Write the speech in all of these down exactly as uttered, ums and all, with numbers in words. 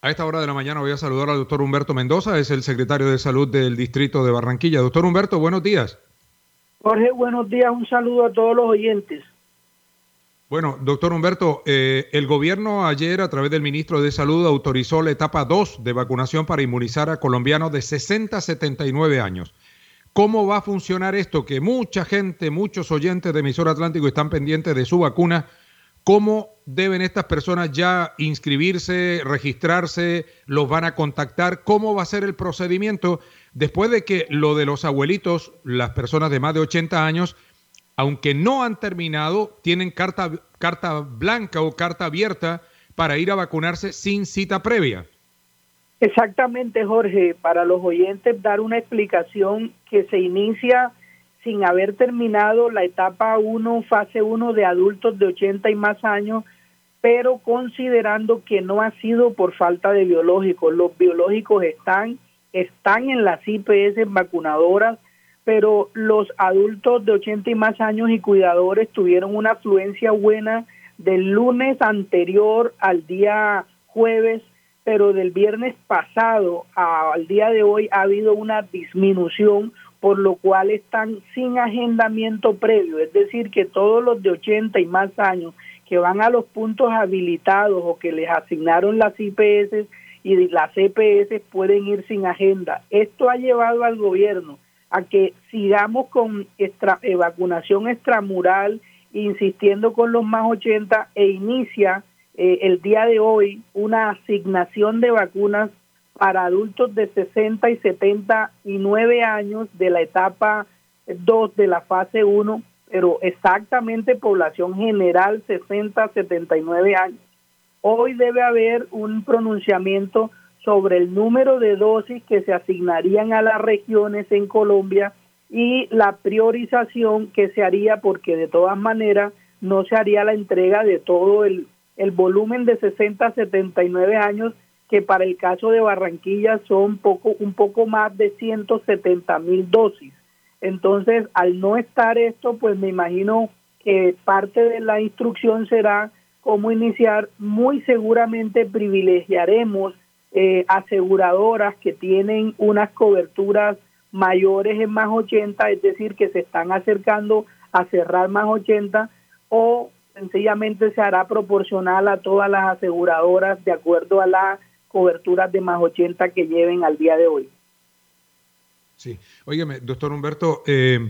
A esta hora de la mañana voy a saludar al doctor Humberto Mendoza, es el secretario de Salud del Distrito de Barranquilla. Doctor Humberto, buenos días. Jorge, buenos días, un saludo a todos los oyentes. Bueno, doctor Humberto, eh, el gobierno ayer a través del ministro de Salud autorizó la etapa dos de vacunación para inmunizar a colombianos de sesenta a setenta y nueve años. ¿Cómo va a funcionar esto? Que mucha gente, muchos oyentes de Emisor Atlántico están pendientes de su vacuna. ¿Cómo deben estas personas ya inscribirse, registrarse? ¿Los van a contactar? ¿Cómo va a ser el procedimiento después de que lo de los abuelitos, las personas de más de ochenta años, aunque no han terminado, tienen carta, carta blanca o carta abierta para ir a vacunarse sin cita previa? Exactamente, Jorge, para los oyentes dar una explicación que se inicia sin haber terminado la etapa uno, fase uno de adultos de ochenta y más años, pero considerando que no ha sido por falta de biológicos. Los biológicos están, están en las I P S vacunadoras, pero los adultos de ochenta y más años y cuidadores tuvieron una afluencia buena del lunes anterior al día jueves, pero del viernes pasado al día de hoy ha habido una disminución, por lo cual están sin agendamiento previo, es decir, que todos los de ochenta y más años que van a los puntos habilitados o que les asignaron las I P S y las C P S pueden ir sin agenda. Esto ha llevado al gobierno a que sigamos con extra, eh, vacunación extramural, insistiendo con los más ochenta, e inicia eh, el día de hoy una asignación de vacunas para adultos de sesenta y setenta y nueve años de la etapa dos de la fase uno, pero exactamente población general sesenta a setenta y nueve años. Hoy debe haber un pronunciamiento sobre el número de dosis que se asignarían a las regiones en Colombia y la priorización que se haría, porque de todas maneras no se haría la entrega de todo el, el volumen de sesenta a setenta y nueve años, que para el caso de Barranquilla son poco, un poco más de ciento setenta mil dosis. Entonces, al no estar esto, pues me imagino que parte de la instrucción será cómo iniciar. Muy seguramente privilegiaremos eh, aseguradoras que tienen unas coberturas mayores en más ochenta, es decir, que se están acercando a cerrar más ochenta, o sencillamente se hará proporcional a todas las aseguradoras de acuerdo a las coberturas de más ochenta que lleven al día de hoy. Sí, óigame, doctor Humberto, eh,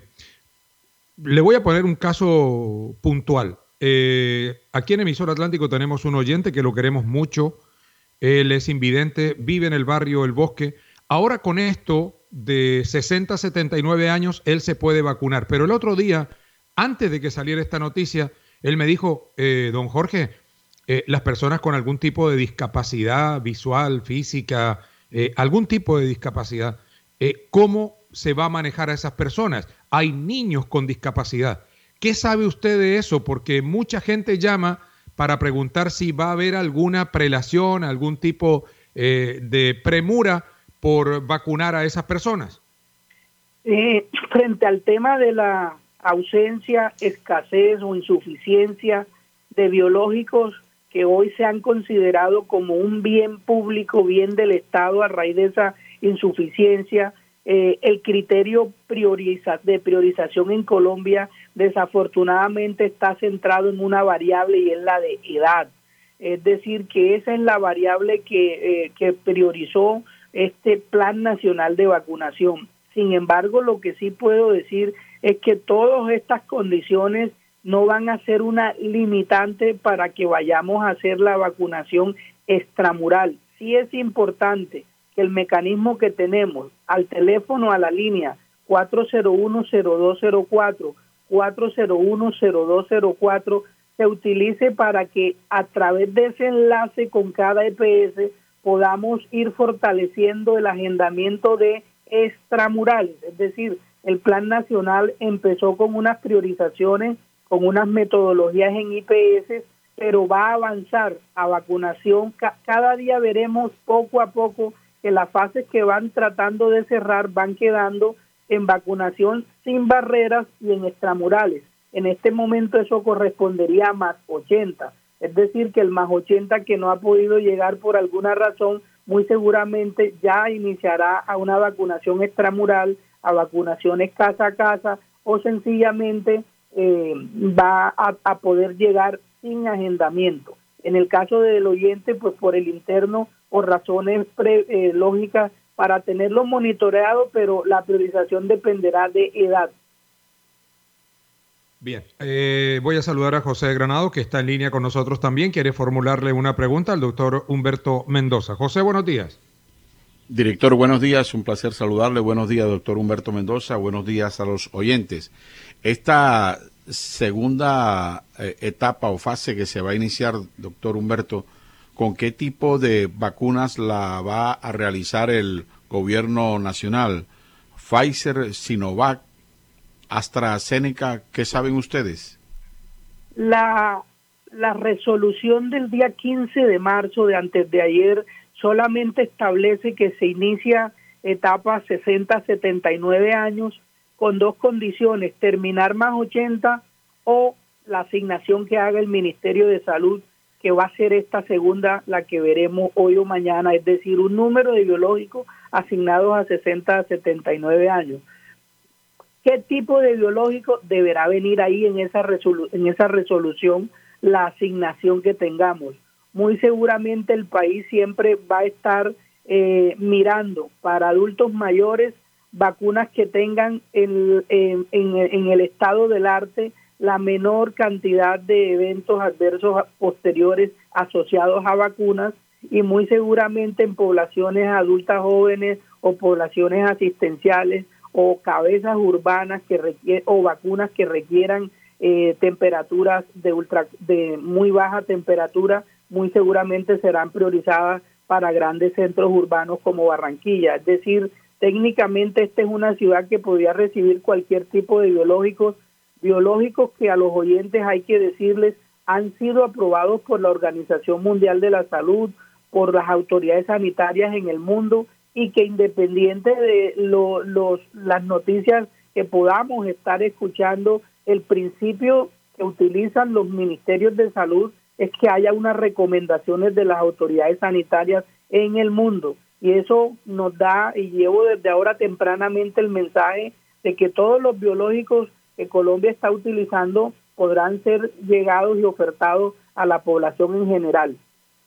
le voy a poner un caso puntual. Eh, aquí en Emisor Atlántico tenemos un oyente que lo queremos mucho, él es invidente, vive en el barrio El Bosque. Ahora con esto de sesenta a setenta y nueve años, él se puede vacunar, pero el otro día, antes de que saliera esta noticia, él me dijo, eh, don Jorge, eh, las personas con algún tipo de discapacidad visual, física, eh, algún tipo de discapacidad, eh, ¿cómo se va a manejar a esas personas? Hay niños con discapacidad. ¿Qué sabe usted de eso? Porque mucha gente llama para preguntar si va a haber alguna prelación, algún tipo eh, de premura por vacunar a esas personas. Eh, frente al tema de la ausencia, escasez o insuficiencia de biológicos que hoy se han considerado como un bien público, bien del Estado a raíz de esa insuficiencia, eh, el criterio prioriza, de priorización en Colombia desafortunadamente está centrado en una variable y es la de edad. Es decir, que esa es la variable que, eh, que priorizó este Plan Nacional de Vacunación. Sin embargo, lo que sí puedo decir es que todas estas condiciones no van a ser una limitante para que vayamos a hacer la vacunación extramural. Sí es importante que el mecanismo que tenemos al teléfono, a la línea cuatro cero uno, cero dos cero cuatro, cuatro cero uno, cero dos cero cuatro, se utilice para que a través de ese enlace con cada E P S podamos ir fortaleciendo el agendamiento de extramurales. Es decir, el Plan Nacional empezó con unas priorizaciones, con unas metodologías en I P S, pero va a avanzar a vacunación. Cada día veremos poco a poco que las fases que van tratando de cerrar van quedando en vacunación sin barreras y en extramurales. En este momento eso correspondería a más ochenta, Es decir, que el más ochenta que no ha podido llegar por alguna razón, muy seguramente ya iniciará a una vacunación extramural, a vacunaciones casa a casa, o sencillamente eh, va a, a poder llegar sin agendamiento. En el caso del oyente, pues por el interno o razones pre, eh, lógicas para tenerlo monitoreado, pero la priorización dependerá de edad. Bien, eh, voy a saludar a José Granado, que está en línea con nosotros también. Quiere formularle una pregunta al doctor Humberto Mendoza. José, buenos días. Director, buenos días. Un placer saludarle. Buenos días, doctor Humberto Mendoza. Buenos días a los oyentes. Esta segunda eh, etapa o fase que se va a iniciar, doctor Humberto, ¿con qué tipo de vacunas la va a realizar el gobierno nacional? Pfizer, Sinovac, AstraZeneca, ¿qué saben ustedes? La, la resolución del día quince de marzo de antes de ayer solamente establece que se inicia etapa sesenta a setenta y nueve años con dos condiciones: terminar más ochenta o la asignación que haga el Ministerio de Salud, que va a ser esta segunda, la que veremos hoy o mañana, es decir, un número de biológicos asignados a sesenta a setenta y nueve años. ¿Qué tipo de biológico deberá venir ahí en esa, resolu- en esa resolución? La asignación que tengamos. Muy seguramente el país siempre va a estar eh, mirando para adultos mayores vacunas que tengan en, en, en, en el estado del arte la menor cantidad de eventos adversos posteriores asociados a vacunas, y muy seguramente en poblaciones adultas jóvenes o poblaciones asistenciales o cabezas urbanas que requieren, o vacunas que requieran eh, temperaturas de ultra de muy baja temperatura, muy seguramente serán priorizadas para grandes centros urbanos como Barranquilla. Es decir, técnicamente esta es una ciudad que podría recibir cualquier tipo de biológicos, biológicos que a los oyentes hay que decirles han sido aprobados por la Organización Mundial de la Salud, por las autoridades sanitarias en el mundo, y que independiente de lo, los, las noticias que podamos estar escuchando, el principio que utilizan los ministerios de salud es que haya unas recomendaciones de las autoridades sanitarias en el mundo, y eso nos da, y llevo desde ahora tempranamente el mensaje de que todos los biológicos que Colombia está utilizando podrán ser llegados y ofertados a la población en general.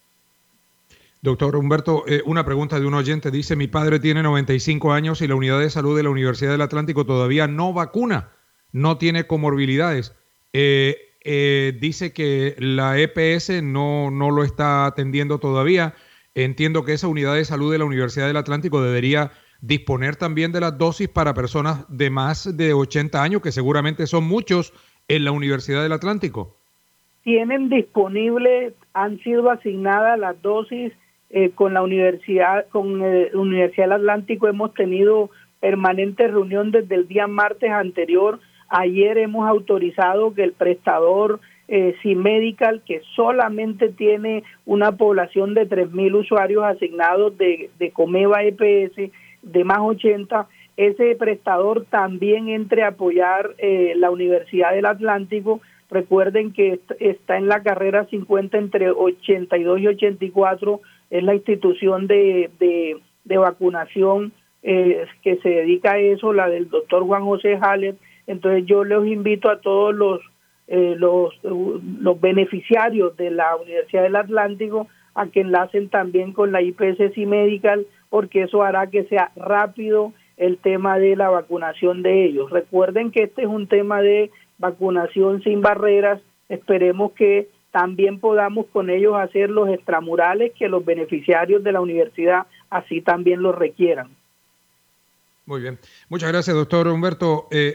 Doctor Humberto, eh, una pregunta de un oyente. Dice: mi padre tiene noventa y cinco años y la unidad de salud de la Universidad del Atlántico todavía no vacuna, no tiene comorbilidades. Eh, eh, dice que la E P S no, no lo está atendiendo todavía. Entiendo que esa unidad de salud de la Universidad del Atlántico debería disponer también de las dosis para personas de más de ochenta años, que seguramente son muchos en la Universidad del Atlántico. Tienen disponible, han sido asignadas las dosis. Eh, con la universidad, con eh, la Universidad del Atlántico hemos tenido permanente reunión desde el día martes anterior. Ayer hemos autorizado que el prestador eh, C-Medical, que solamente tiene una población de tres mil usuarios asignados de, de Comeva E P S de más ochenta, ese prestador también entre a apoyar eh, la Universidad del Atlántico. Recuerden que está en la carrera cincuenta entre ochenta y dos y ochenta y cuatro, es la institución de, de, de vacunación eh, que se dedica a eso, la del doctor Juan José Haller. Entonces yo les invito a todos los, eh, los, los beneficiarios de la Universidad del Atlántico a que enlacen también con la I P S C-Medical, porque eso hará que sea rápido el tema de la vacunación de ellos. Recuerden que este es un tema de vacunación sin barreras. Esperemos que también podamos con ellos hacer los extramurales que los beneficiarios de la universidad así también los requieran. Muy bien. Muchas gracias, doctor Humberto. Eh,